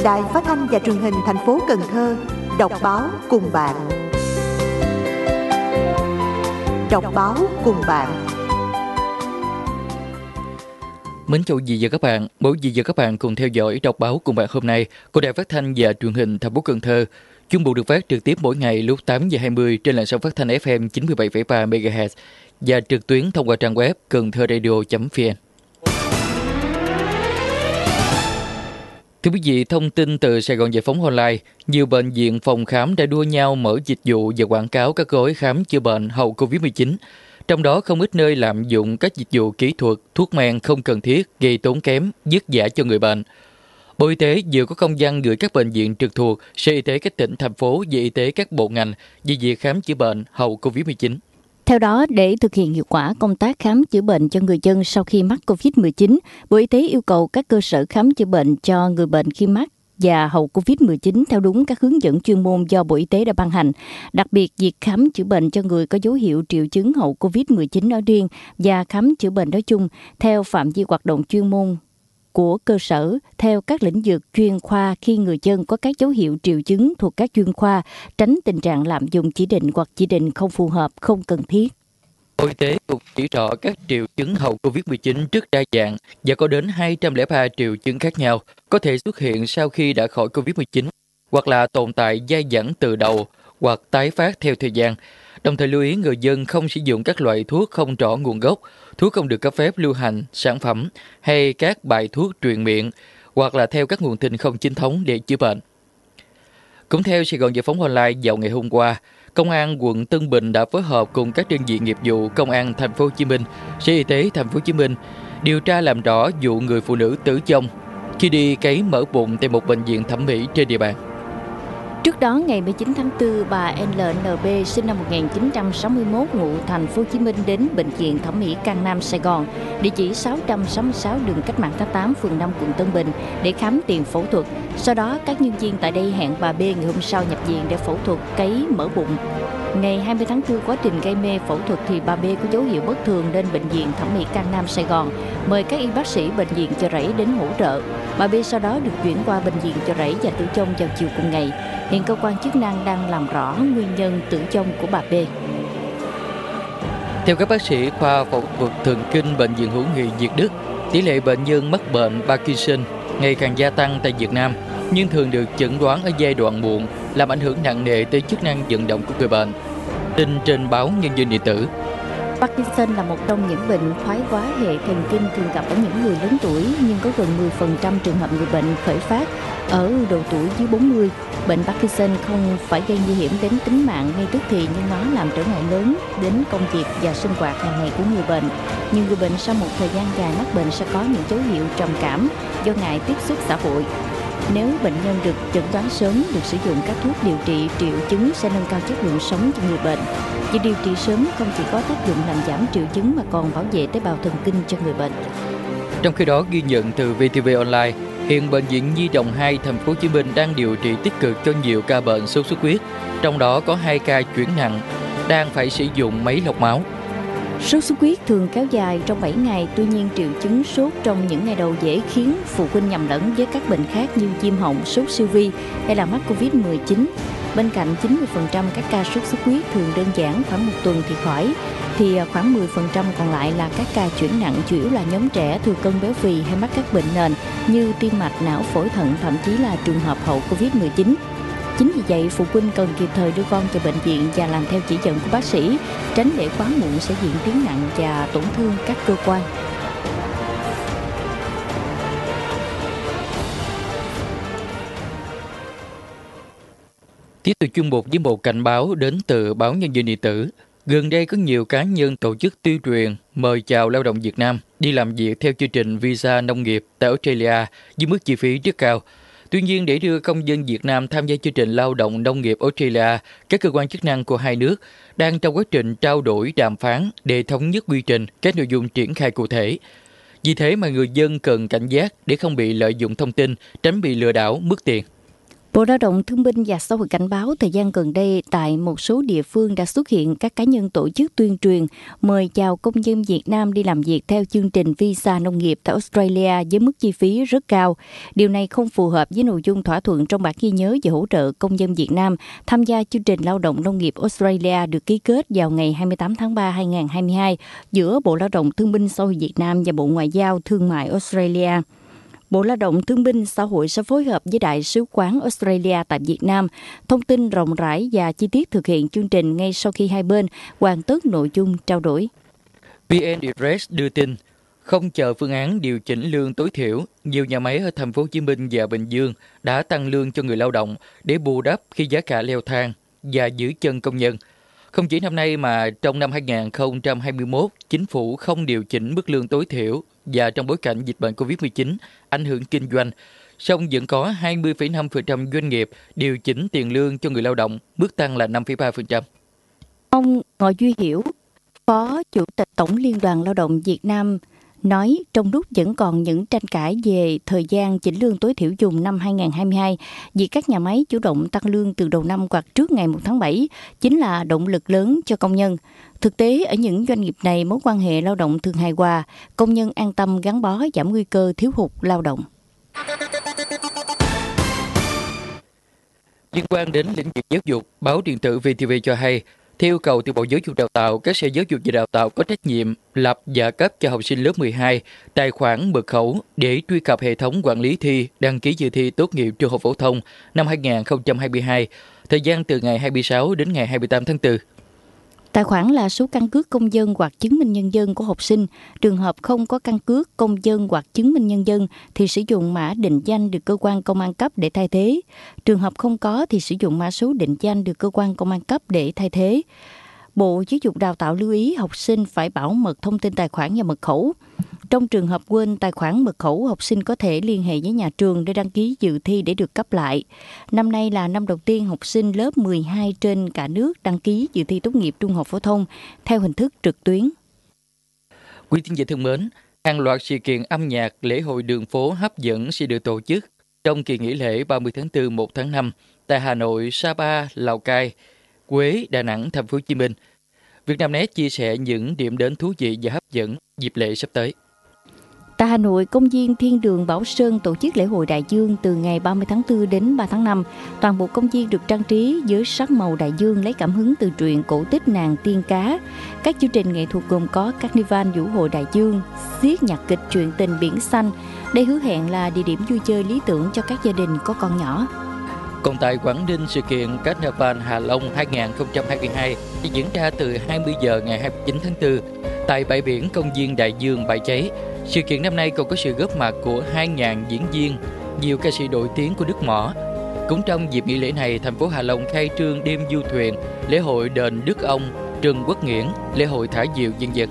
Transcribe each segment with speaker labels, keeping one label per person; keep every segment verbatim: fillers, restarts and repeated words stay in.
Speaker 1: Đài Phát thanh và Truyền hình thành phố Cần Thơ đọc báo cùng bạn. Đọc báo cùng bạn.
Speaker 2: Mến chào quý vị và các bạn, mời quý vị và các bạn cùng theo dõi đọc báo cùng bạn hôm nay của Đài Phát thanh và Truyền hình thành phố Cần Thơ. Chuyên mục được phát trực tiếp mỗi ngày lúc tám giờ hai mươi trên làn sóng phát thanh ép em chín mươi bảy phẩy ba mê ga héc và trực tuyến thông qua trang web cầnthoradio chấm vn. Thưa quý vị, thông tin từ Sài Gòn Giải phóng Online, nhiều bệnh viện phòng khám đã đua nhau mở dịch vụ và quảng cáo các gói khám chữa bệnh hậu covid mười chín. Trong đó không ít nơi lạm dụng các dịch vụ kỹ thuật, thuốc men không cần thiết, gây tốn kém, dứt dả cho người bệnh. Bộ Y tế vừa có công văn gửi các bệnh viện trực thuộc, Sở Y tế các tỉnh, thành phố và Y tế các bộ ngành về việc khám chữa bệnh hậu covid mười chín.
Speaker 3: Theo đó, để thực hiện hiệu quả công tác khám chữa bệnh cho người dân sau khi mắc covid mười chín, Bộ Y tế yêu cầu các cơ sở khám chữa bệnh cho người bệnh khi mắc và hậu covid mười chín theo đúng các hướng dẫn chuyên môn do Bộ Y tế đã ban hành. Đặc biệt, việc khám chữa bệnh cho người có dấu hiệu triệu chứng hậu covid mười chín nói riêng và khám chữa bệnh nói chung theo phạm vi hoạt động chuyên môn của cơ sở theo các lĩnh vực chuyên khoa khi người dân có các dấu hiệu triệu chứng thuộc các chuyên khoa, tránh tình trạng lạm dụng chỉ định hoặc chỉ định không phù hợp, không cần thiết.
Speaker 2: Bộ Y tế cũng chỉ rõ các triệu chứng hậu covid mười chín rất đa dạng và có đến hai trăm lẻ ba triệu chứng khác nhau có thể xuất hiện sau khi đã khỏi covid mười chín hoặc là tồn tại dai dẳng từ đầu hoặc tái phát theo thời gian. Đồng thời lưu ý người dân không sử dụng các loại thuốc không rõ nguồn gốc, thuốc không được cấp phép lưu hành, sản phẩm hay các bài thuốc truyền miệng hoặc là theo các nguồn tin không chính thống để chữa bệnh. Cũng theo Sài Gòn Giải phóng Online, vào ngày hôm qua, Công an quận Tân Bình đã phối hợp cùng các đơn vị nghiệp vụ Công an thành phố Hồ Chí Minh, Sở Y tế thành phố Hồ Chí Minh điều tra làm rõ vụ người phụ nữ tử vong khi đi cấy mỡ bụng tại một bệnh viện thẩm mỹ trên địa bàn.
Speaker 3: Trước đó, ngày mười chín tháng tư, bà en lờ en bê sinh năm một nghìn chín trăm sáu mươi mốt ngụ thành phố Hồ Chí Minh đến bệnh viện thẩm mỹ Cang Nam Sài Gòn, địa chỉ sáu trăm sáu mươi sáu đường Cách mạng tháng tám, phường năm, quận Tân Bình để khám tiền phẫu thuật. Sau đó, các nhân viên tại đây hẹn bà B ngày hôm sau nhập viện để phẫu thuật cấy mỡ bụng. Ngày hai mươi tháng tư, quá trình gây mê phẫu thuật thì bà B có dấu hiệu bất thường nên bệnh viện thẩm mỹ Cang Nam Sài Gòn mời các y bác sĩ bệnh viện Chợ Rẫy đến hỗ trợ. Bà B sau đó được chuyển qua bệnh viện Chợ Rẫy và tử vong vào chiều cùng ngày. Hiện cơ quan chức năng đang làm rõ nguyên nhân tử vong của bà B.
Speaker 2: Theo các bác sĩ khoa phẫu thuật thần kinh bệnh viện Hữu nghị Việt Đức, tỷ lệ bệnh nhân mắc bệnh Parkinson ngày càng gia tăng tại Việt Nam, nhưng thường được chẩn đoán ở giai đoạn muộn, làm ảnh hưởng nặng nề tới chức năng vận động của người bệnh. Tin trên báo Nhân dân điện tử.
Speaker 3: Parkinson là một trong những bệnh thoái hóa hệ thần kinh thường gặp ở những người lớn tuổi, nhưng có gần mười phần trăm trường hợp người bệnh khởi phát ở độ tuổi dưới bốn mươi. Bệnh Parkinson không phải gây nguy hiểm đến tính mạng ngay tức thì, nhưng nó làm trở ngại lớn đến công việc và sinh hoạt hàng ngày của người bệnh. Nhưng người bệnh sau một thời gian dài mắc bệnh sẽ có những dấu hiệu trầm cảm do ngại tiếp xúc xã hội. Nếu bệnh nhân được chẩn đoán sớm, được sử dụng các thuốc điều trị triệu chứng sẽ nâng cao chất lượng sống cho người bệnh. Việc điều trị sớm không chỉ có tác dụng làm giảm triệu chứng mà còn bảo vệ tế bào thần kinh cho người bệnh.
Speaker 2: Trong khi đó, ghi nhận từ vê tê vê Online, hiện bệnh viện Nhi Đồng hai thành phố Hồ Chí Minh đang điều trị tích cực cho nhiều ca bệnh sốt xuất huyết, trong đó có hai ca chuyển nặng đang phải sử dụng máy lọc máu.
Speaker 3: Sốt xuất huyết thường kéo dài trong bảy ngày, tuy nhiên triệu chứng sốt trong những ngày đầu dễ khiến phụ huynh nhầm lẫn với các bệnh khác như viêm họng, sốt siêu vi hay là mắc covid mười chín. Bên cạnh chín mươi phần trăm các ca sốt xuất huyết thường đơn giản khoảng một tuần thì khỏi, thì khoảng mười phần trăm còn lại là các ca chuyển nặng, chủ yếu là nhóm trẻ thừa cân béo phì hay mắc các bệnh nền như tim mạch, não, phổi, thận, thậm chí là trường hợp hậu covid mười chín. Chính vì vậy, phụ huynh cần kịp thời đưa con về bệnh viện và làm theo chỉ dẫn của bác sĩ, tránh để quá muộn sẽ diễn tiến nặng và tổn thương các cơ quan.
Speaker 2: Tiếp tục chuyên mục với một cảnh báo đến từ báo Nhân dân điện tử. Gần đây có nhiều cá nhân tổ chức tuyên truyền mời chào lao động Việt Nam đi làm việc theo chương trình visa nông nghiệp tại Australia với mức chi phí rất cao. Tuy nhiên, để đưa công dân Việt Nam tham gia chương trình lao động nông nghiệp Australia, các cơ quan chức năng của hai nước đang trong quá trình trao đổi đàm phán để thống nhất quy trình, các nội dung triển khai cụ thể. Vì thế mà người dân cần cảnh giác để không bị lợi dụng thông tin, tránh bị lừa đảo, mất tiền.
Speaker 3: Bộ Lao động Thương binh và Xã hội cảnh báo thời gian gần đây tại một số địa phương đã xuất hiện các cá nhân tổ chức tuyên truyền mời chào công dân Việt Nam đi làm việc theo chương trình visa nông nghiệp tại Australia với mức chi phí rất cao. Điều này không phù hợp với nội dung thỏa thuận trong bản ghi nhớ về hỗ trợ công dân Việt Nam tham gia chương trình lao động nông nghiệp Australia được ký kết vào ngày hai mươi tám tháng ba năm hai nghìn không trăm hai mươi hai giữa Bộ Lao động Thương binh Xã hội Việt Nam và Bộ Ngoại giao Thương mại Australia. Bộ Lao động Thương binh Xã hội sẽ phối hợp với Đại sứ quán Australia tại Việt Nam, thông tin rộng rãi và chi tiết thực hiện chương trình ngay sau khi hai bên hoàn tất nội dung trao đổi.
Speaker 2: vê en Express đưa tin, không chờ phương án điều chỉnh lương tối thiểu, nhiều nhà máy ở thành phố Hồ Chí Minh và Bình Dương đã tăng lương cho người lao động để bù đắp khi giá cả leo thang và giữ chân công nhân. Không chỉ năm nay mà trong năm hai nghìn không trăm hai mươi mốt, chính phủ không điều chỉnh mức lương tối thiểu và trong bối cảnh dịch bệnh covid mười chín ảnh hưởng kinh doanh, song vẫn có hai mươi phẩy năm phần trăm doanh nghiệp điều chỉnh tiền lương cho người lao động, mức tăng là năm phẩy ba phần trăm.
Speaker 3: Ông Ngọ Duy Hiểu, Phó Chủ tịch Tổng Liên đoàn Lao động Việt Nam nói trong lúc vẫn còn những tranh cãi về thời gian chỉnh lương tối thiểu dùng năm hai nghìn không trăm hai mươi hai, việc các nhà máy chủ động tăng lương từ đầu năm hoặc trước ngày một tháng bảy chính là động lực lớn cho công nhân. Thực tế, ở những doanh nghiệp này, mối quan hệ lao động thường hài hòa, công nhân an tâm gắn bó, giảm nguy cơ thiếu hụt lao động.
Speaker 2: Liên quan đến lĩnh vực giáo dục, báo điện tử vê tê vê cho hay, theo yêu cầu từ Bộ Giáo dục Đào tạo, các sở giáo dục và đào tạo có trách nhiệm lập và cấp cho học sinh lớp mười hai tài khoản mật khẩu để truy cập hệ thống quản lý thi, đăng ký dự thi tốt nghiệp trung học phổ thông năm hai nghìn không trăm hai mươi hai, thời gian từ ngày hai mươi sáu đến ngày hai mươi tám tháng tư.
Speaker 3: Tài khoản là số căn cước công dân hoặc chứng minh nhân dân của học sinh. Trường hợp không có căn cước công dân hoặc chứng minh nhân dân thì sử dụng mã định danh được cơ quan công an cấp để thay thế. Trường hợp không có thì sử dụng mã số định danh được cơ quan công an cấp để thay thế. Bộ Giáo dục Đào tạo lưu ý học sinh phải bảo mật thông tin tài khoản và mật khẩu. Trong trường hợp quên tài khoản mật khẩu, học sinh có thể liên hệ với nhà trường để đăng ký dự thi để được cấp lại. Năm nay là năm đầu tiên học sinh lớp mười hai trên cả nước đăng ký dự thi tốt nghiệp trung học phổ thông theo hình thức trực tuyến.
Speaker 2: Quý thính giả thân mến, hàng loạt sự kiện âm nhạc, lễ hội đường phố hấp dẫn sẽ được tổ chức trong kỳ nghỉ lễ ba mươi tháng tư một tháng năm tại Hà Nội, Sapa, Lào Cai, Huế, Đà Nẵng, thành phố Hồ Chí Minh. Vietnamnet chia sẻ những điểm đến thú vị và hấp dẫn dịp lễ sắp tới.
Speaker 3: Tại Hà Nội, công viên Thiên Đường Bảo Sơn tổ chức lễ hội đại dương từ ngày ba mươi tháng tư đến ba tháng năm. Toàn bộ công viên được trang trí với sắc màu đại dương lấy cảm hứng từ truyện cổ tích Nàng Tiên Cá. Các chương trình nghệ thuật gồm có Carnival Vũ hội đại dương, xiếc nhạc kịch Chuyện tình biển xanh. Đây hứa hẹn là địa điểm vui chơi lý tưởng cho các gia đình có con nhỏ.
Speaker 2: Còn tại Quảng Ninh, sự kiện Carnival Hạ Long hai nghìn không trăm hai mươi hai sẽ diễn ra từ hai mươi giờ ngày hai mươi chín tháng tư tại bãi biển công viên Đại Dương Bãi Cháy. Sự kiện năm nay còn có sự góp mặt của hai nghìn diễn viên, nhiều ca sĩ nổi tiếng của nước Mỏ. Cũng trong dịp nghỉ lễ này, thành phố Hạ Long khai trương đêm du thuyền, lễ hội đền Đức Ông, Trần Quốc Nghĩễn, lễ hội thả diều dân dân.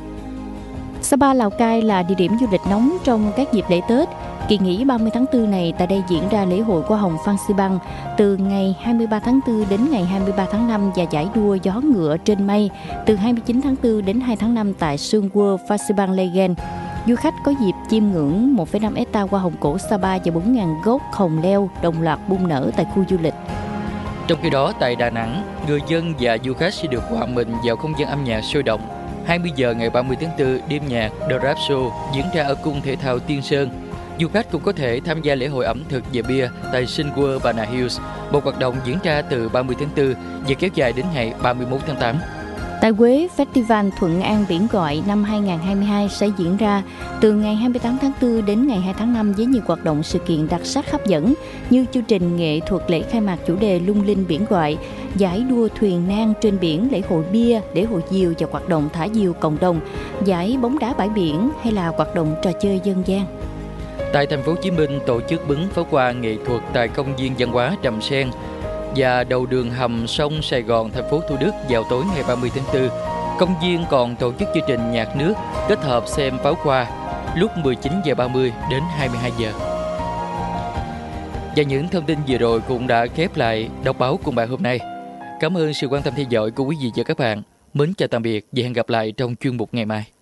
Speaker 3: Sapa, Lào Cai là địa điểm du lịch nóng trong các dịp lễ Tết. Kỳ nghỉ ba mươi tháng tư này, tại đây diễn ra lễ hội hoa hồng Phan Xi Păng từ ngày hai mươi ba tháng tư đến ngày hai mươi ba tháng năm và giải đua gió ngựa trên mây từ hai mươi chín tháng tư đến hai tháng năm tại Sun World Phan Xi Păng Legend. Du khách có dịp chiêm ngưỡng một phẩy năm héc ta hoa hồng cổ Sapa và bốn nghìn gốc hồng leo đồng loạt bung nở tại khu du lịch.
Speaker 2: Trong khi đó, tại Đà Nẵng, người dân và du khách sẽ được hòa mình vào không gian âm nhạc sôi động. hai mươi giờ ngày ba mươi tháng tư, đêm nhạc The Rap Show diễn ra ở cung thể thao Tiên Sơn. Du khách cũng có thể tham gia lễ hội ẩm thực và bia tại Sun World Banana Hills, một hoạt động diễn ra từ ba mươi tháng tư và kéo dài đến ngày ba mươi mốt tháng tám.
Speaker 3: Tại Huế, Festival Thuận An Biển Gọi năm hai nghìn không trăm hai mươi hai sẽ diễn ra từ ngày hai mươi tám tháng tư đến ngày hai tháng năm với nhiều hoạt động sự kiện đặc sắc hấp dẫn như chương trình nghệ thuật lễ khai mạc chủ đề Lung linh biển gọi, giải đua thuyền nan trên biển, lễ hội bia, lễ hội diều và hoạt động thả diều cộng đồng, giải bóng đá bãi biển hay là hoạt động trò chơi dân gian.
Speaker 2: Tại thành phố Hồ Chí Minh, tổ chức bắn pháo hoa nghệ thuật tại công viên văn hóa Tràm Sen và đầu đường hầm sông Sài Gòn, thành phố Thủ Đức vào tối ngày ba mươi tháng tư. Công viên còn tổ chức chương trình nhạc nước kết hợp xem pháo hoa lúc mười chín giờ ba mươi đến hai mươi hai giờ. Và những thông tin vừa rồi cũng đã khép lại đọc báo cùng bạn hôm nay. Cảm ơn sự quan tâm theo dõi của quý vị và các bạn. Mến chào tạm biệt và hẹn gặp lại trong chuyên mục ngày mai.